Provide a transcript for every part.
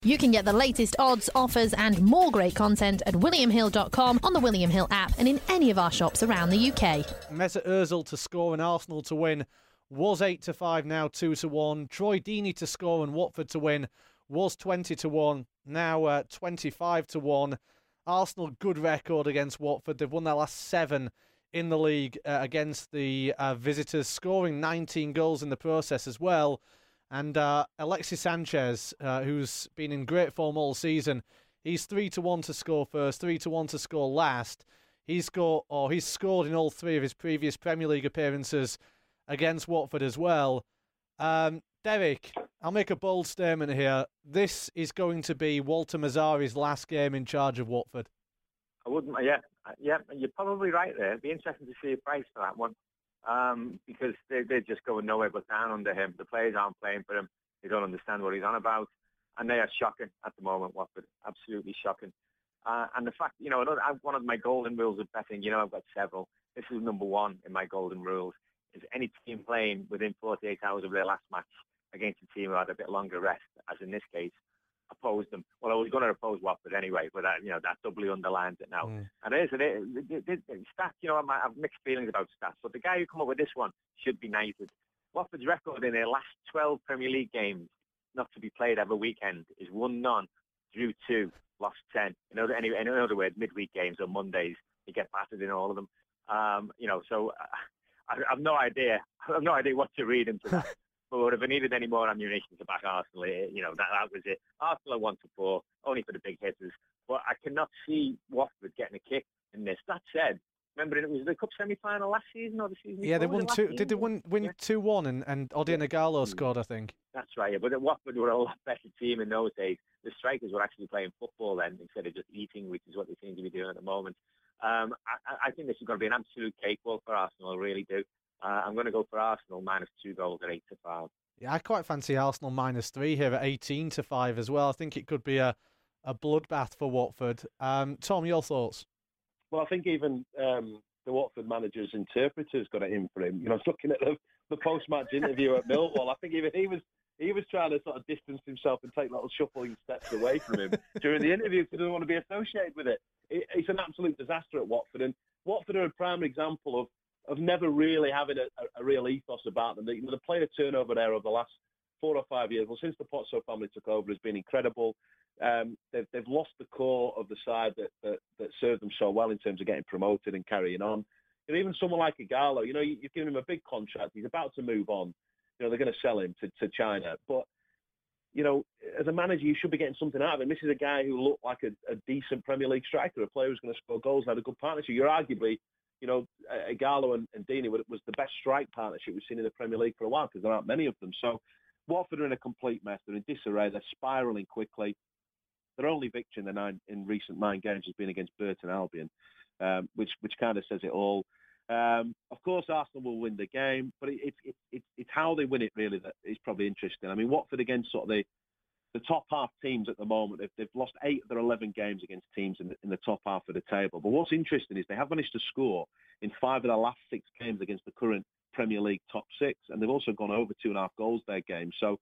You can get the latest odds, offers and more great content at williamhill.com, on the William Hill app and in any of our shops around the UK. Mesut Ozil to score and Arsenal to win was 8-5, now 2-1. Troy Deeney to score and Watford to win was 20-1, now 25-1. Arsenal, good record against Watford. They've won their last 7 in the league against the visitors, scoring 19 goals in the process as well. And Alexis Sanchez, who's been in great form all season, he's 3-1 to score first, 3-1 to score last. He's scored in all 3 of his previous Premier League appearances against Watford as well. Derek, I'll make a bold statement here. This is going to be Walter Mazzari's last game in charge of Watford. I wouldn't, yeah, you're probably right there. It'd be interesting to see a price for that one. Because they're just going nowhere but down under him. The players aren't playing for him. They don't understand what he's on about. And they are shocking at the moment, Watford. Absolutely shocking. And the fact, one of my golden rules of betting, I've got several. This is number 1 in my golden rules, is any team playing within 48 hours of their last match against a team who had a bit longer rest, as in this case, oppose them. Well, I was going to oppose Watford anyway, but that doubly underlines it now. And it is. Stats, I have mixed feelings about stats, but the guy who come up with this one should be knighted. Watford's record in their last 12 Premier League games, not to be played every weekend, is 1-0, drew 2, lost 10. In other words, midweek games on Mondays, you get battered in all of them. So I have no idea. I have no idea what to read into that. But if I needed any more ammunition to back Arsenal, that was it. Arsenal are 1-4, only for the big hitters. But I cannot see Watford getting a kick in this. That said, remember it was the Cup semi-final last season or the season before? Yeah, they won 2. Did they win 2-1 and Odion Ighalo scored, I think. That's right, yeah. But Watford were a lot better team in those days. The strikers were actually playing football then instead of just eating, which is what they seem to be doing at the moment. I think this is going to be an absolute cakewalk for Arsenal, I really do. I'm going to go for Arsenal -2 goals at 8-5. Yeah, I quite fancy Arsenal -3 here at 18-5 as well. I think it could be a bloodbath for Watford. Tom, your thoughts? Well, I think even the Watford manager's interpreter's got it in for him. I was looking at the post-match interview at Millwall. I think even he was trying to sort of distance himself and take little shuffling steps away from him during the interview because he doesn't want to be associated with it. It's an absolute disaster at Watford, and Watford are a prime example of never really having a real ethos about them. The player turnover there over the last 4 or 5 years, well, since the Pozzo family took over, has been incredible. They've lost the core of the side that served them so well in terms of getting promoted and carrying on. Even someone like Ighalo, you've given him a big contract. He's about to move on. They're going to sell him to China. But, as a manager, you should be getting something out of him. This is a guy who looked like a decent Premier League striker, a player who's going to score goals and had a good partnership. You're arguably... Ighalo and Deeney was the best strike partnership we've seen in the Premier League for a while because there aren't many of them. So Watford are in a complete mess. They're in disarray. They're spiralling quickly. Their only victory in recent 9 games has been against Burton Albion, which kind of says it all. Of course, Arsenal will win the game, but it's how they win it really that is probably interesting. I mean, Watford against sort of the top half teams at the moment, they've lost 8 of their 11 games against teams in the top half of the table. But what's interesting is they have managed to score in 5 of their last 6 games against the current Premier League top 6, and they've also gone over 2.5 goals their game. So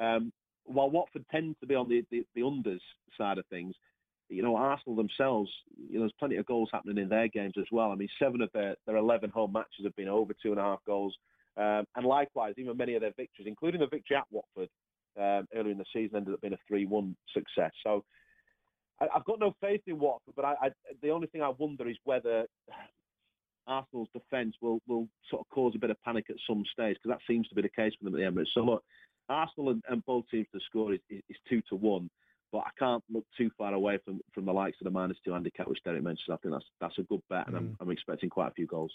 while Watford tends to be on the unders side of things, Arsenal themselves, there's plenty of goals happening in their games as well. I mean, 7 of their 11 home matches have been over 2.5 goals. And likewise, even many of their victories, including the victory at Watford, earlier in the season, ended up being a 3-1 success. So I've got no faith in Watford, but the only thing I wonder is whether Arsenal's defence will sort of cause a bit of panic at some stage, because that seems to be the case for them at the Emirates. So look, Arsenal and both teams to score is 2-1, but I can't look too far away from the likes of the -2 handicap, which Derek mentioned. I think that's a good bet, and I'm expecting quite a few goals.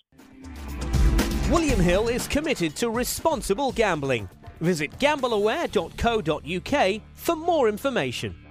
William Hill is committed to responsible gambling. Visit gambleaware.co.uk for more information.